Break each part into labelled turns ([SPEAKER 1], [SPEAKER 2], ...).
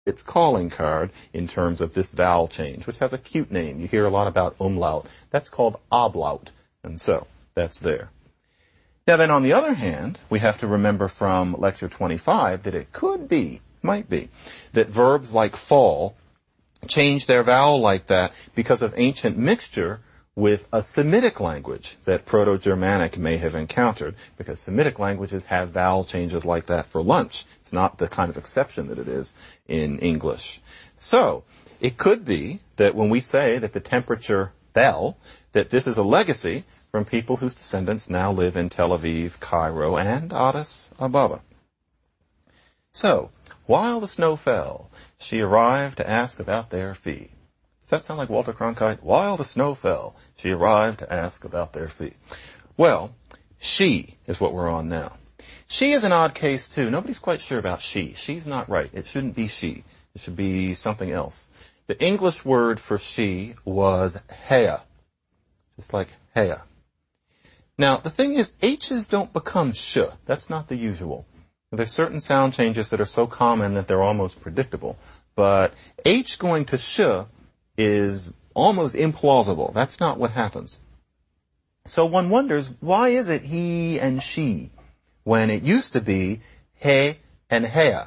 [SPEAKER 1] its calling card in terms of this vowel change, which has a cute name. You hear a lot about umlaut. That's called ablaut. And so, that's there. Now then, on the other hand, we have to remember from lecture 25 that it might be, that verbs like fall change their vowel like that because of ancient mixture with a Semitic language that Proto-Germanic may have encountered, because Semitic languages have vowel changes like that for lunch. It's not the kind of exception that it is in English. So, it could be that when we say that the temperature fell, that this is a legacy from people whose descendants now live in Tel Aviv, Cairo, and Addis Ababa. So, while the snow fell, she arrived to ask about their fee. Does that sound like Walter Cronkite? While the snow fell, she arrived to ask about their fee. Well, she is what we're on now. She is an odd case too. Nobody's quite sure about she. She's not right. It shouldn't be she. It should be something else. The English word for she was heya. Just like heya. Now, the thing is, H's don't become sh. That's not the usual. There's certain sound changes that are so common that they're almost predictable. But H going to sh is almost implausible. That's not what happens. So one wonders, why is it he and she when it used to be he and heya?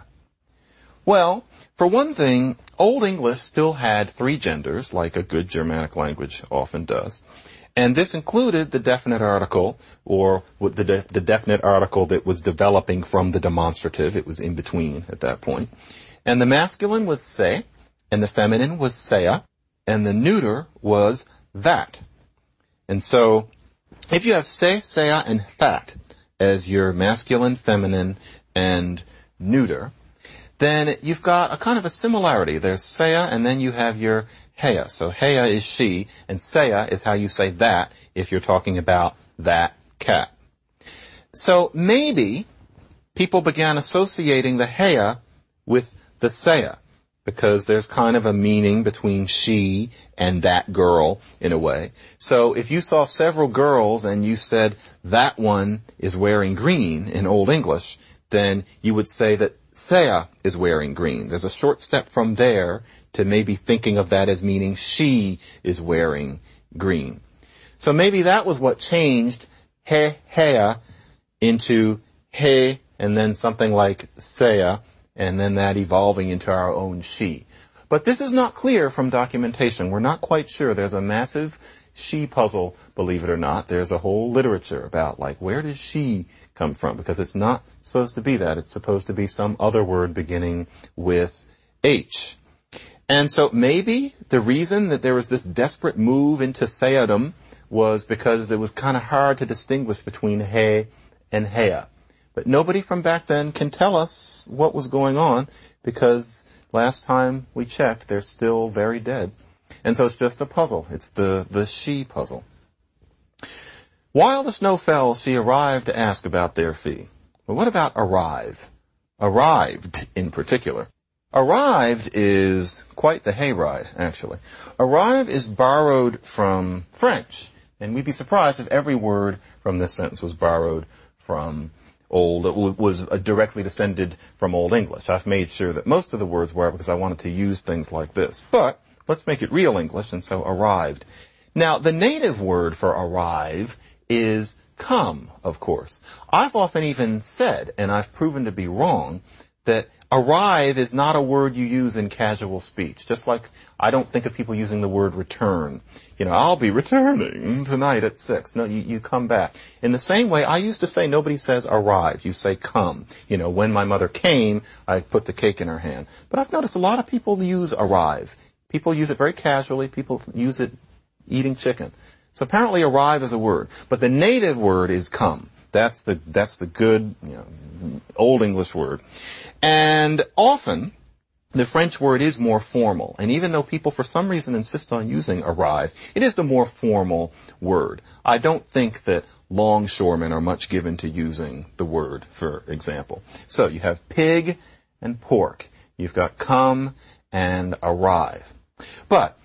[SPEAKER 1] Well, for one thing, Old English still had three genders, like a good Germanic language often does. And this included the definite article, or the definite article that was developing from the demonstrative. It was in between at that point. And the masculine was se, and the feminine was seya, and the neuter was that. And so, if you have se, seya, and that as your masculine, feminine, and neuter, then you've got a kind of a similarity. There's seya, and then you have your heya. So heya is she, and seya is how you say that if you're talking about that cat. So maybe people began associating the heya with the seya, because there's kind of a meaning between she and that girl in a way. So if you saw several girls and you said that one is wearing green in Old English, then you would say that seya is wearing green. There's a short step from there to maybe thinking of that as meaning she is wearing green. So maybe that was what changed heya into he, and then something like seya, and then that evolving into our own she. But this is not clear from documentation. We're not quite sure. There's a massive she puzzle, believe it or not. There's a whole literature about, like, where does she come from? Because it's not supposed to be that. It's supposed to be some other word beginning with H. And so maybe the reason that there was this desperate move into Seyadom was because it was kind of hard to distinguish between he and heya. But nobody from back then can tell us what was going on, because last time we checked, they're still very dead. And so it's just a puzzle. It's the she puzzle. While the snow fell, she arrived to ask about their fee. Well, what about arrive? Arrived, in particular. Arrived is quite the hayride, actually. Arrive is borrowed from French, and we'd be surprised if every word from this sentence was borrowed from was directly descended from Old English. I've made sure that most of the words were, because I wanted to use things like this. But let's make it real English, and so arrived. Now, the native word for arrive is come, of course. I've often even said, and I've proven to be wrong, that arrive is not a word you use in casual speech. Just like I don't think of people using the word return. You know, I'll be returning tonight at 6. No, you come back. In the same way, I used to say nobody says arrive. You say come. You know, when my mother came, I put the cake in her hand. But I've noticed a lot of people use arrive. People use it very casually. People use it eating chicken. So apparently arrive is a word. But the native word is come. That's the good, Old English word. And often, the French word is more formal. And even though people for some reason insist on using arrive, it is the more formal word. I don't think that longshoremen are much given to using the word, for example. So you have pig and pork. You've got come and arrive. But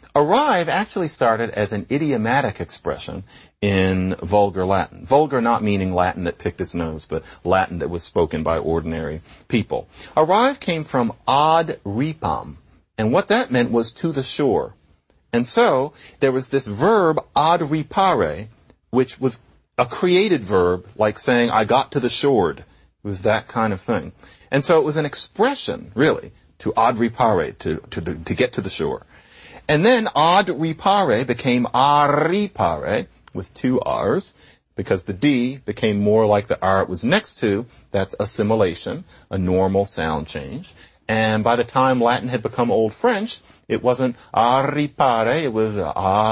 [SPEAKER 1] Arrive actually started as an idiomatic expression in vulgar Latin. Vulgar not meaning Latin that picked its nose, but Latin that was spoken by ordinary people. Arrive came from ad ripam, and what that meant was to the shore. And so, there was this verb ad ripare, which was a created verb, like saying, I got to the shore. It was that kind of thing. And so it was an expression, really, to ad ripare, to get to the shore. And then ad ripare became aripare, with two R's, because the D became more like the R it was next to. That's assimilation, a normal sound change. And by the time Latin had become Old French, it wasn't arripare, it was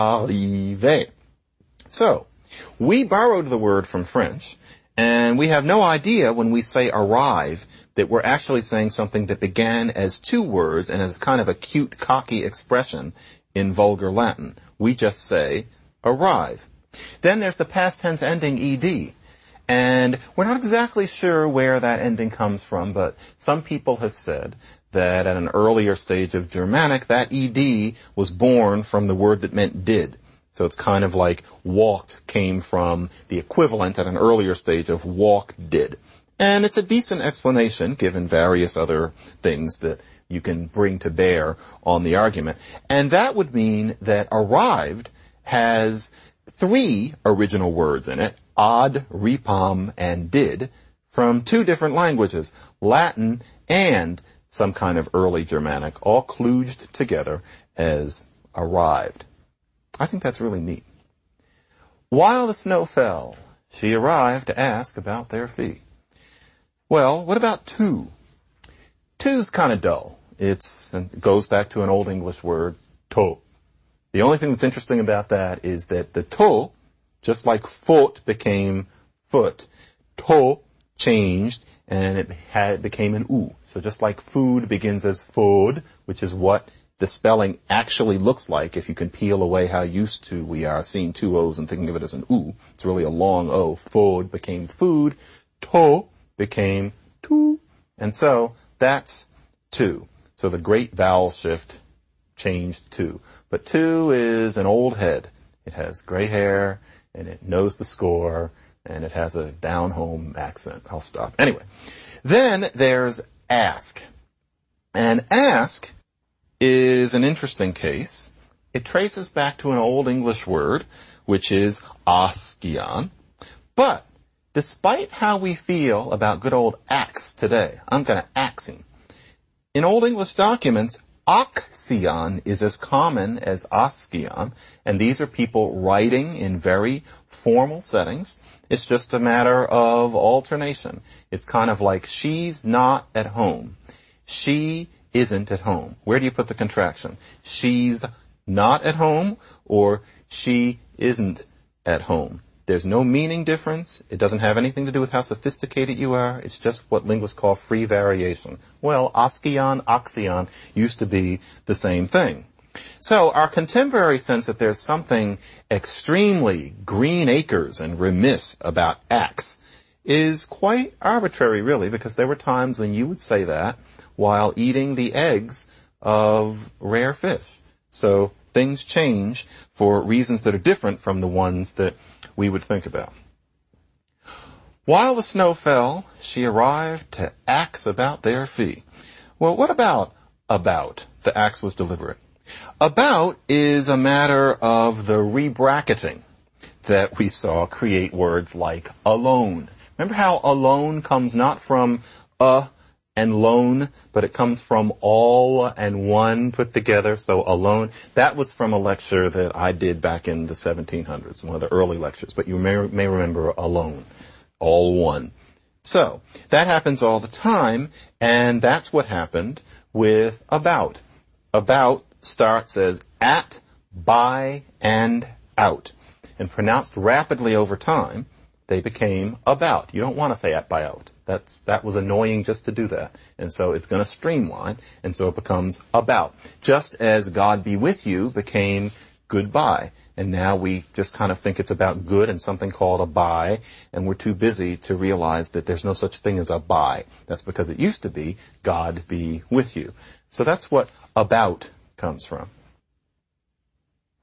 [SPEAKER 1] arrive. So, we borrowed the word from French, and we have no idea when we say arrive that we're actually saying something that began as two words and as kind of a cute, cocky expression in vulgar Latin. We just say arrive. Then there's the past tense ending ed. And we're not exactly sure where that ending comes from, but some people have said that at an earlier stage of Germanic, that ed was born from the word that meant did. So it's kind of like walked came from the equivalent at an earlier stage of walk did. And it's a decent explanation given various other things that you can bring to bear on the argument. And that would mean that arrived has three original words in it, ad, ripam, and did, from two different languages, Latin and some kind of early Germanic, all kludged together as arrived. I think that's really neat. While the snow fell, she arrived to ask about their fee. Well, what about two? Two's kind of dull. It goes back to an Old English word, to. The only thing that's interesting about that is that the to, just like foot became foot, to changed and it became an u. So just like food begins as food, which is what the spelling actually looks like if you can peel away how used to we are seeing two O's and thinking of it as an U. It's really a long O. Food became food. To became tu. And so that's two. So the great vowel shift changed two. But two is an old head. It has gray hair and it knows the score and it has a down-home accent. I'll stop. Anyway. Then there's ask. And ask is an interesting case. It traces back to an Old English word, which is askion. But despite how we feel about good old axe today, I'm going to axe him. In Old English documents, axion is as common as askion, and these are people writing in very formal settings. It's just a matter of alternation. It's kind of like she's not at home. She isn't at home. Where do you put the contraction? She's not at home or she isn't at home. There's no meaning difference. It doesn't have anything to do with how sophisticated you are. It's just what linguists call free variation. Well, askion, axion used to be the same thing. So our contemporary sense that there's something extremely Green Acres and remiss about axe is quite arbitrary, really, because there were times when you would say that while eating the eggs of rare fish. So things change for reasons that are different from the ones that we would think about. While the snow fell, she arrived to ax about their fee. Well, what about? The ax was deliberate. About is a matter of the rebracketing that we saw create words like alone. Remember how alone comes not from and lone, but it comes from all and one put together, so alone. That was from a lecture that I did back in the 1700s, one of the early lectures, but you may remember alone, all one. So, that happens all the time, and that's what happened with about. About starts as at, by, and out. And pronounced rapidly over time, they became about. You don't want to say at, by, out. That was annoying just to do that. And so it's going to streamline, and so it becomes about. Just as God be with you became goodbye. And now we just kind of think it's about good and something called a bye, and we're too busy to realize that there's no such thing as a bye. That's because it used to be God be with you. So that's what about comes from.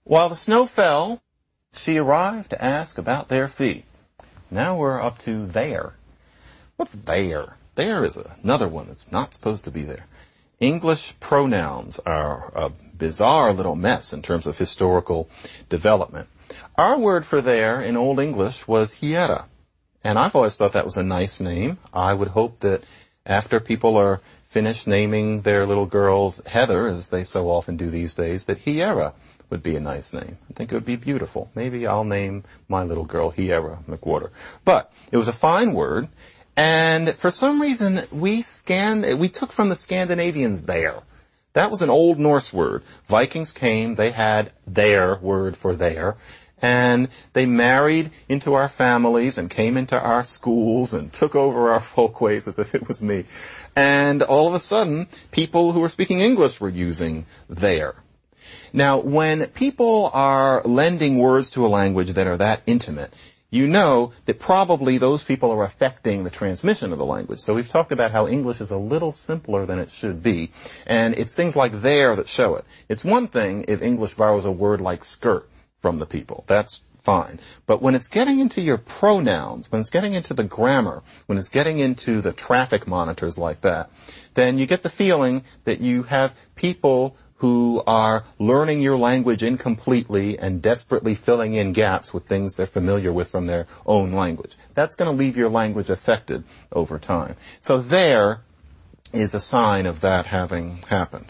[SPEAKER 1] While the snow fell, she arrived to ask about their fee. Now we're up to there. What's there? There is another one that's not supposed to be there. English pronouns are a bizarre little mess in terms of historical development. Our word for there in Old English was hiera. And I've always thought that was a nice name. I would hope that after people are finished naming their little girls Heather, as they so often do these days, that hiera would be a nice name. I think it would be beautiful. Maybe I'll name my little girl Hiera McWhorter. But it was a fine word, and for some reason we took from the Scandinavians there. That was an Old Norse word. Vikings came, they had their word for there, and they married into our families and came into our schools and took over our folkways as if it was me. And all of a sudden, people who were speaking English were using there. Now, when people are lending words to a language that are that intimate, you know that probably those people are affecting the transmission of the language. So we've talked about how English is a little simpler than it should be, and it's things like there that show it. It's one thing if English borrows a word like skirt from the people. That's fine. But when it's getting into your pronouns, when it's getting into the grammar, when it's getting into the traffic monitors like that, then you get the feeling that you have people who are learning your language incompletely and desperately filling in gaps with things they're familiar with from their own language. That's going to leave your language affected over time. So there is a sign of that having happened.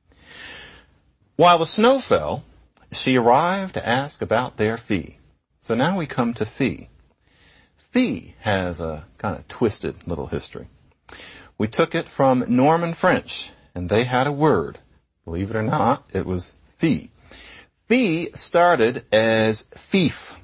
[SPEAKER 1] While the snow fell, she arrived to ask about their fee. So now we come to fee. Fee has a kind of twisted little history. We took it from Norman French, and they had a word. Believe it or not, it was fee. Fee started as fief.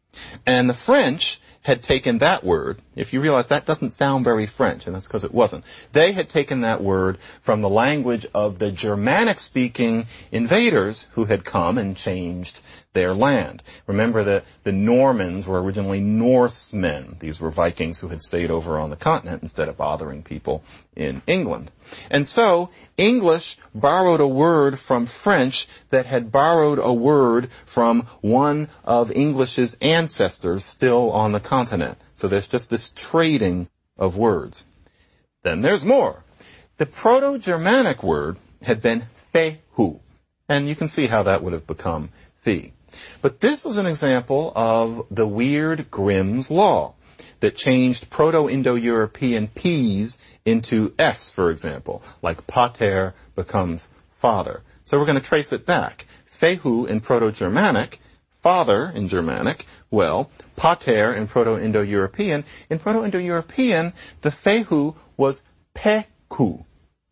[SPEAKER 1] And the French had taken that word. If you realize that doesn't sound very French, and that's because it wasn't. They had taken that word from the language of the Germanic-speaking invaders who had come and changed their land. Remember that the Normans were originally Norsemen. These were Vikings who had stayed over on the continent instead of bothering people in England. And so English borrowed a word from French that had borrowed a word from one of English's ancestors still on the continent. So there's just this trading of words. Then there's more. The Proto-Germanic word had been fehu, and you can see how that would have become fee. But this was an example of the weird Grimm's Law that changed Proto-Indo-European P's into F's, for example, like pater becomes father. So we're going to trace it back. Fehu in Proto-Germanic, father in Germanic, well, pater in Proto-Indo-European. In Proto-Indo-European, the fehu was peku.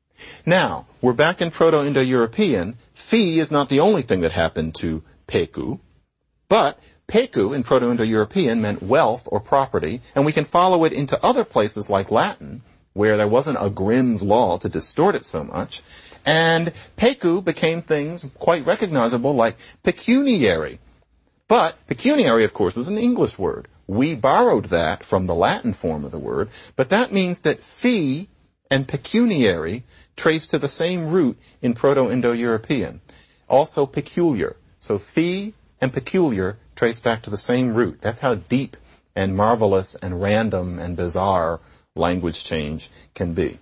[SPEAKER 1] Now, we're back in Proto-Indo-European. Fee is not the only thing that happened to peku, but peku in Proto-Indo-European meant wealth or property, and we can follow it into other places like Latin, where there wasn't a Grimm's Law to distort it so much, and peku became things quite recognizable like pecuniary. But pecuniary, of course, is an English word. We borrowed that from the Latin form of the word, but that means that fee and pecuniary trace to the same root in Proto-Indo-European. Also peculiar. So fee and peculiar trace back to the same root. That's how deep and marvelous and random and bizarre language change can be.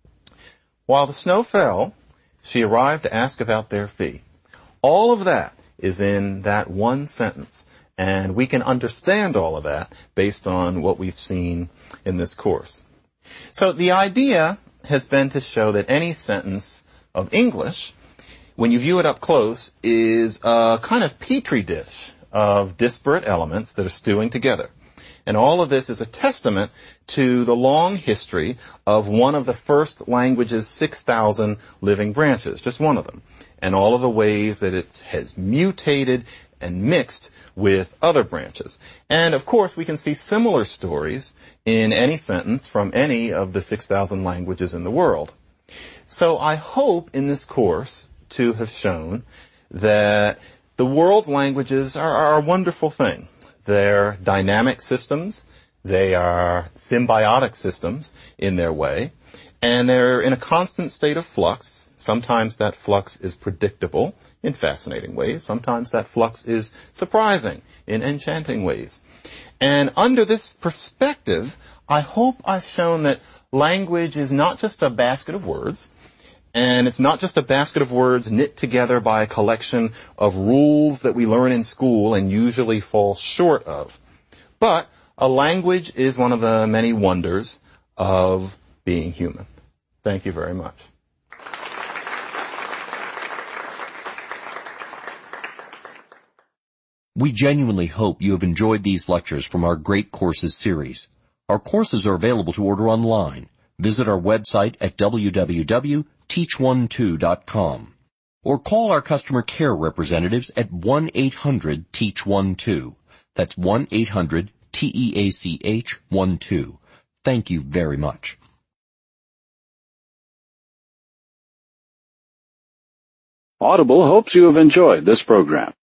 [SPEAKER 1] While the snow fell, she arrived to ask about their fee. All of that is in that one sentence, and we can understand all of that based on what we've seen in this course. So the idea has been to show that any sentence of English, when you view it up close, is a kind of petri dish of disparate elements that are stewing together. And all of this is a testament to the long history of one of the first language's 6,000 living branches, just one of them, and all of the ways that it has mutated and mixed with other branches. And of course, we can see similar stories in any sentence from any of the 6,000 languages in the world. So I hope in this course to have shown that the world's languages are a wonderful thing. They're dynamic systems. They are symbiotic systems in their way. And they're in a constant state of flux. Sometimes that flux is predictable in fascinating ways. Sometimes that flux is surprising in enchanting ways. And under this perspective, I hope I've shown that language is not just a basket of words, and it's not just a basket of words knit together by a collection of rules that we learn in school and usually fall short of. But a language is one of the many wonders of being human. Thank you very much.
[SPEAKER 2] We genuinely hope you have enjoyed these lectures from our Great Courses series. Our courses are available to order online. Visit our website at www.teach12.com or call our customer care representatives at 1-800-TEACH12. That's 1-800-TEACH12. Thank you very much.
[SPEAKER 3] Audible hopes you have enjoyed this program.